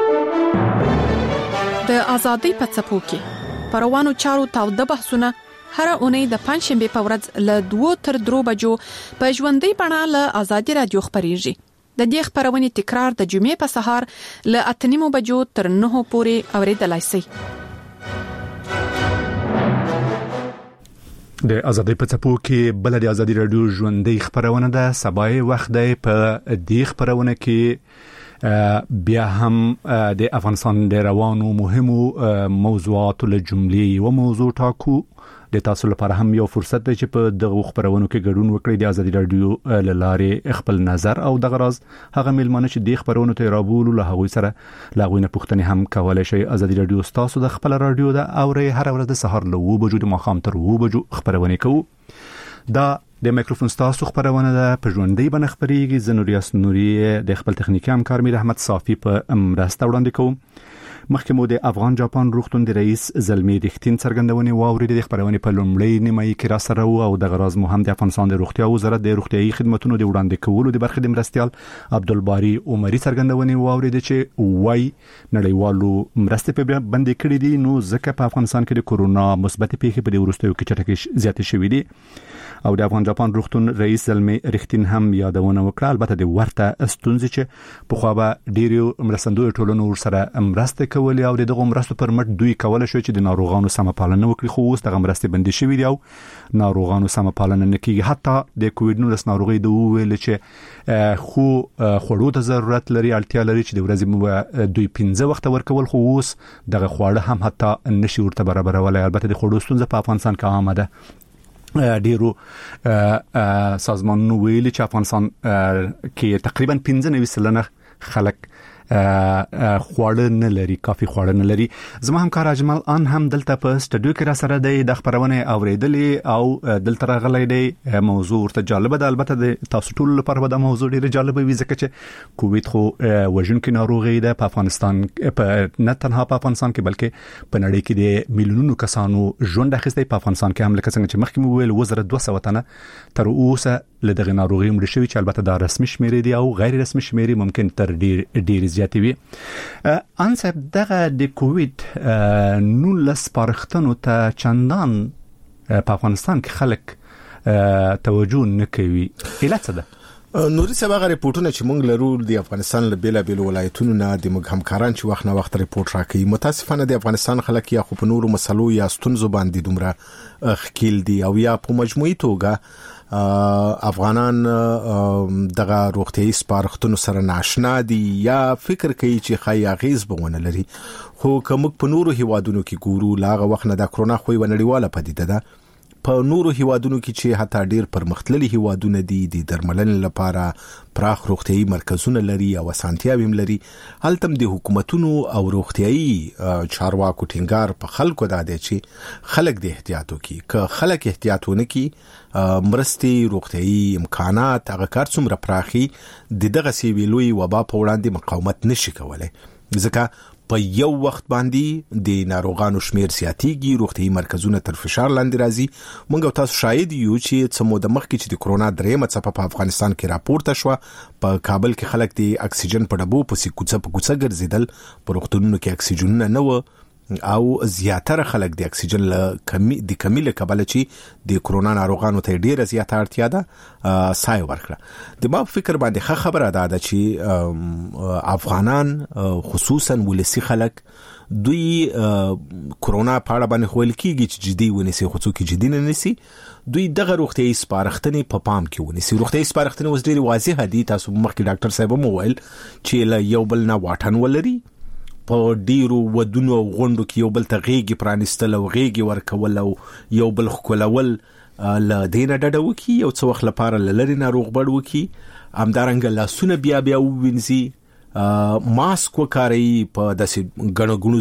د ازادۍ په څپو کې پروانو چارو تاوده بحثونه هر اونۍ د پنځشنبه په ورځ له دوه تر درو بجو په ژوندۍ بڼه له آزادي رادیو خبريږي. د دې خبرونې تکرار د جمعې په سهار له اته نیمو بجو تر نهو پورې اوریدلای شئ. د ازادي په څپو کې بل د ازادي رادیو ژوندۍ خبرونه ده. سبای وخت دی په دې خبرونه کې بیا هم د افغانستان د روانو مهمو موضوعاتو له جملې او موضوع ټاکو. د تاسو لپاره هم یو فرصت دی چې په دغه خبرونو کې ګډون وکړئ. د ازادي رادیو له لارې خپل نظر او دغه راز هغه ملمانه چې د خبرونو ته رابول له هغوی سره لاغوي نه پوښتنه هم کولای شي. ازادي رادیو تاسو د خپل رادیو د اوري هر ورځ د سهار له و بجو د ماښام تر و بجو خبرونه کوو. دا د میکروفون تاسو خبرونه ده په ژوندۍ باندې خبريږي. زنوریاس نوري د خپل تخنیکی همکار میر احمد صافي په مرسته وړاندې کوم. مخکې مو د افغان جاپان روغتون د رئیس زلمی رښتین څرګندونې واورید. د خبرونه په لومړی نیمه کې را سره وو او د غراز مو هم د افغانستان د روغتیا وزارت د روغتیاي خدماتو د وړاندې کولو د برخې د مرستيال عبدالباری عمری څرګندونې واورید چې وای نړیوالو مرستې په باندې کړې دي. نو ځکه په افغانستان کې د کورونا مثبت پیښې په ورستیو کې چټکې زیاتې شوې دي او د افغان جاپان روغتون رئیس زلمی رښتین هم یادونه وکړه. البته د ورته استونزې چې په خو به ډیرو مرستندوی ټولنو سره مرسته کولی او دغه مرستو پر مټ دوی کولای شو چې د ناروغانو سم پالنه وکړي. خو اوس دغه مرستې بندي شوې دي او ناروغانو سم پالنه نه کیږي. حتی د کووډ نولس ناروغي د ویل چې خو خوړو ته ضرورت لري، اړتیا لري چې د ورځې مو دوی پنځه وخت ورکول. خو اوس دغه خواړه هم حتی نشي ورته برابرولای. البته د خوړو ستونزه په افغانستان کې عامه ده. ډیرو سازمانونو ویلي چې افغانستان کې تقریبا پنځه نوي سلنه خلک خواړه نه لري، کافي خواړه نه لري. زما همکار اجمل ان هم دلته په سټډیو کې را سره دی د خبرونه اوریدلې او دلته راغلی دی. موضوع ورته جالبه ده. البته د تاسو ټول لپاره د موضوع ډیره جالبه وي ځکه چې کووډ خو وژونکې ناروغي ده په افغانستان په نه تنها په افغانستان کې بلکې په نړۍ کې د میلیونونو کسانو ژوند اخیستی. په افغانستان کې هم لکه څنګه چې مخکې مو ویل وزره دوه سوه تنه تر اوسه له دغه ناروغي مړ شوي چې البته دا رسمي شمیرې دي او غیر رسمي شمیرې ممکن تر ډیر ډیر زیاتې وي. انصر دغه د کووډ نولس پارښتنو ته چندان په افغانستان کې خلک توجه نه کوي. علت څه ده؟ نوري سبا ریپورتونه چې مونږ لرو د افغانستان له بیل بیل ولایتونو نه د موږ همکاران چې وخت نه وخت ریپورت راکړي. متاسفانه د افغانستان خلک یا خو په نورو مسلو یا ستونزو باندې دومره خکیل دي او یا په مجموعي توګه افغانان دغه روغتيایي سپارښتنو سره ناشنا دي یا فکر کوي چې خای اغیز بونه لري. خو کوم په نورو هیوادونو کې ګورو لاغه وخت نه د کرونا خو ونړیواله پدیده ده. په نورو هیوادونو کې چې حتی ډیر پرمختللي هیوادونه دي د درملنې لپاره پراخ روغتيایي مرکزونه لري او اسانتیاوي هم لري. هلته د حکومتونو او روغتيایي چارواکو ټینګار په خلکو دا دی چې خلک د احتیاطو کې که خلک احتیاطونه کې مرستي روغتيایي امکانات هغه کار څومره پراخي د دغه سی ویلوي وبا په وړاندې مقاومت نشي کولای. ځکه په یو وخت باندې د ناروغانو شمیر زیاتېږي، روغتيایي مرکزونه تر فشار لاندې راځي. موږ تاسو شاهد یو چې څمو د مخ کې چې د کرونا درېمه څپه په افغانستان کې راپورته شو. په کابل کې خلک د اکسیجن په ډبو په سکوڅه په کوڅه ګرځیدل. په روغتونونو کې اکسیجن نه و او زیاتره خلک د اکسیجن له کمی د کمی له کبله چې د کرونا ناروغانو ته ډیره زیاته اړتیا ده سای ورکړه. د ما فکر باندې خبره ده چې افغانان خصوصا ولسی خلک دوی کرونا په اړه باندې خول کیږي چې جدي ونیسي، خو څوک جدي نه نیسي. دوی دغه روغتيایي سپارښتنې په پام کې ونیسي. روغتيایي سپارښتنې اوس ډېری واضح دي. تاسو مخکې ډاکټر صاحب مو ویل چې له یو بل نه واټن ولري. په ډیرو ودونو او غونډو کې یو بل ته غېږي پرانستل او غېږي ورکول او یو بل خولول ل دینه ډډه وکي او څو وخت لپاره لری ناروغ بړ وکي. همدارنګه لاسونه بیا بیا ووینځي، ماسک وکاري، په داسې غنو غنو